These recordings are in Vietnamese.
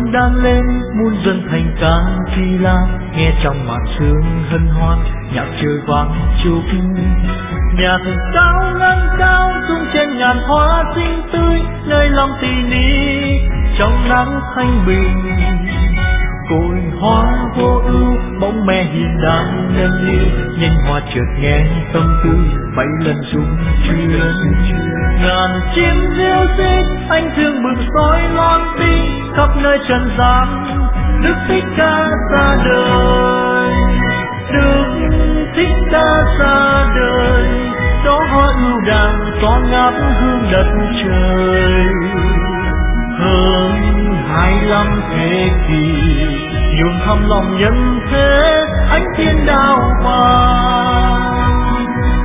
đông đan lên muôn dân thành ca phi la, nghe trong màn sương hân hoan nhạc trời vang chúc. Nhạc cao ngân cao tung trên ngàn hoa xinh tươi, nơi lòng tỉ mỉ trong nắng thanh bình. Cội hoa vô ưu bóng me hiền đang nâng niu, nhanh hoa chợt nghe tâm tư bay lần rung chuyên. Ngàn chim reo rít anh thương mừng soi loan tin, khắp nơi trần gian Đức Thích Ca ra đời. Đức Thích Ca ra đời, đó hoa ưu đàm tỏa ngát hương đất trời. Hơn 25 thế kỷ nhuộm thắm lòng nhân thế, ánh thiên đao vàng.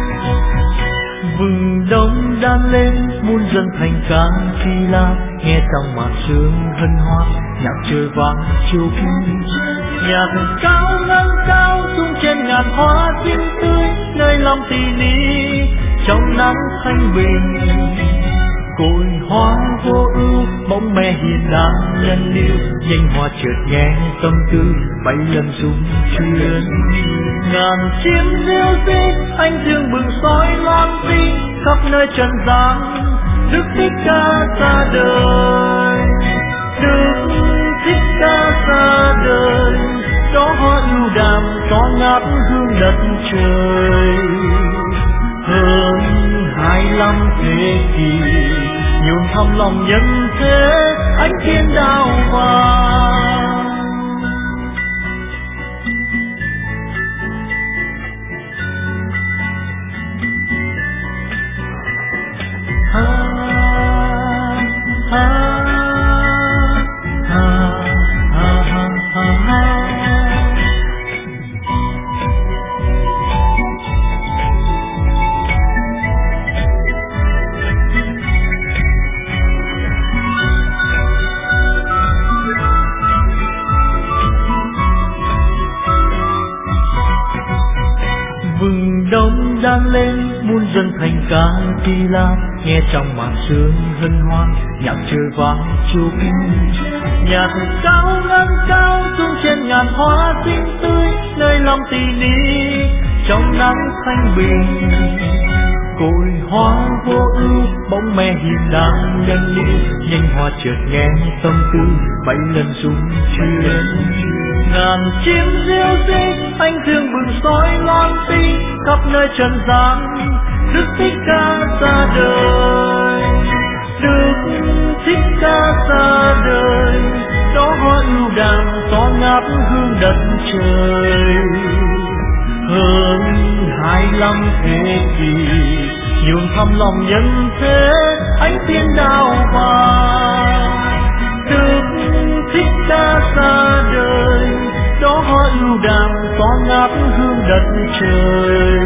Vừng đông đan lên muôn dân thành ca phi la, nghe trong màn sương hân hoan nhạc trời vang chúc. Nhạc cao ngân cao tung trên ngàn hoa xinh tươi, nơi lòng tỉ mỉ trong nắng thanh bình. Cội hoa vô ưu bóng me hiền đang nhân liêu, nhanh hoa chợt nghe tâm tư bay lần rung chuyên. Ngàn chim reo rít anh thương bừng soi loan tin, khắp nơi trần gian Đức Thích Ca ra đời. Đức Thích Ca ra đời, đó hoa ưu đàm tỏa ngát hương đất trời. Hơn 25 thế kỷ nhuộm thắm lòng nhân thế, ánh thiên đao vàng. Vừng đông đan lên muôn dân thành ca phi la, nghe trong màn sương hân hoan nhạc trời vang chúc. Nhạc cao ngân cao tung trên ngàn hoa xinh tươi, nơi lòng tỉ mỉ trong nắng thanh bình. Cội hoa vô ưu bóng me hiền đang nhân liêu, nhanh hoa chợt nghe tâm tư bay lần rung chuyên. Ngàn chim reo rít anh thương bừng soi loan tin, khắp nơi trần gian Đức Thích Ca ra đời. Đức Thích Ca ra đời, đó hoa ưu đàm tỏa ngát hương đất trời. Hơn 25 thế kỷ nhuộm thắm lòng nhân thế, ánh thiên đao vàng. Đức Thích Ca ra đời, đó hoa ưu đàm tỏa ngát hương đất trời.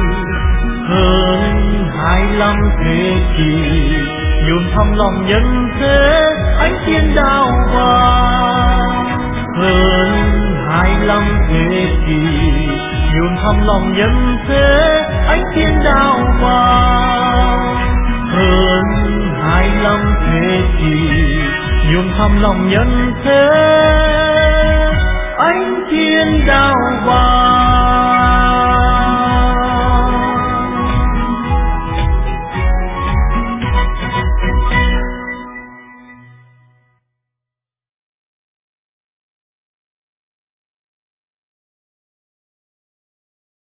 Hơn 25 thế kỷ nhuộm thắm lòng nhân thế, ánh thiên đao vàng. Hơn 25 thế kỷ nhuộm thắm lòng nhân thế, ánh thiên đao vàng. Hơn 25 thế kỷ nhuộm thắm lòng nhân thế, ánh thiên đao vàng.